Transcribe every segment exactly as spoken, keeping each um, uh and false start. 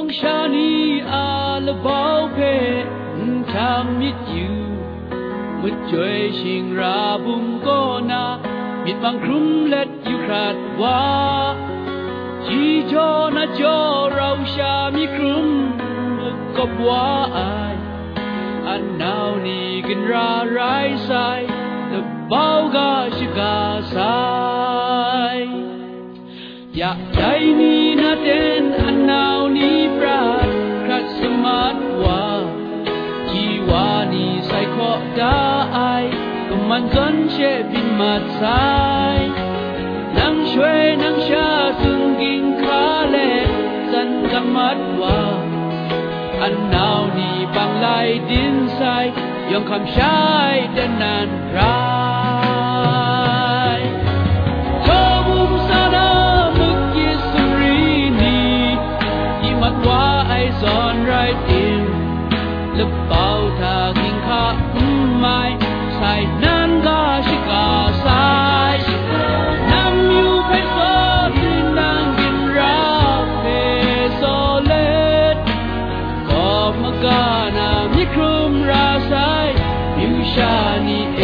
ชานีอาลบาวเพทำมิดอยู่มุดช่วยชิงราบุมก็นามิดบางครุมเล็ดอยู่คราดว่าจีโจนะโจเราชามีครุมก็บว่าอายอันนาวนี้กันราไรใสลบาวกาชิกาใสอยากใจนี้นะเด่นอันนาวนี้ปราดครัดสมัดว่าจีวานี้ใส่ข้อดาไอก็มันจนเชบินมาใส่นังช่วยนังชาซึ่งกินขาเล็ดจันกำมัดว่าอันนาวนี้ปังไลดินใส่ยองคำชายเดินนานรายเธอบุมสานามึกยิสุรีนีที่มัดว่าไอซอนไรติมและเป่าทากินข้าไม่ใส่นั่นก็ชิกาใส่น้ำอยู่เพโซที่นั่งกินราเพโซเลตก็มากานามิครุมราใส่มิวชานีเอ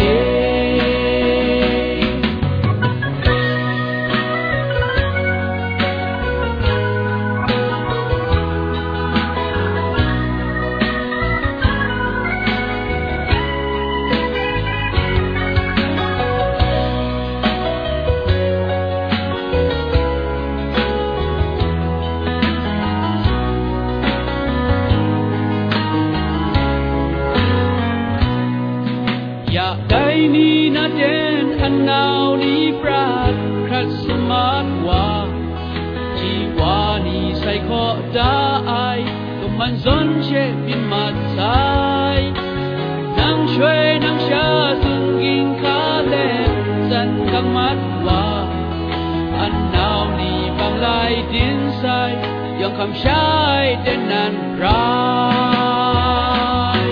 อยากได้นี้นะเด่นอันนาวนี้ปราดครัดสมาร์ทว่าจีวานี้ใส่ข้อดาไอก็มันจนเชบินมาใส่นังช่วยนังชาซึ่งกินขาเล็ดจันกังมัดว่าอันนาวนี้บางลายดินใส่ยองคำชายเด่นนั้นราย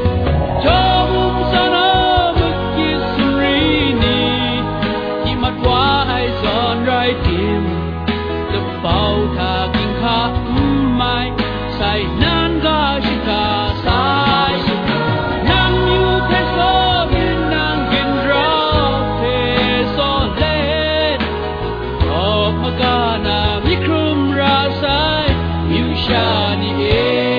เป่าทากินข้าไม่ใส่นั่นก็ชิกาใส่นั่งอยู่เพโซบินนั่งกินราเพโซเลตออกมากานามิครุมราใส่มิวชานีเอ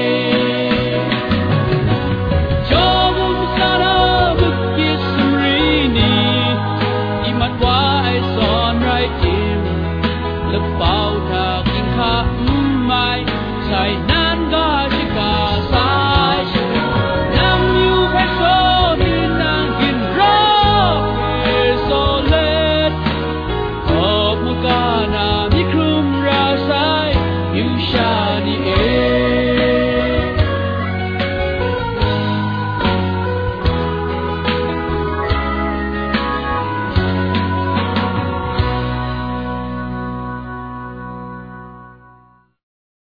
โจบุมสานาบุกยิสุรีนีที่มัดว่าไอสอนไรจิมและเป่าทากินข้าไม่ใส่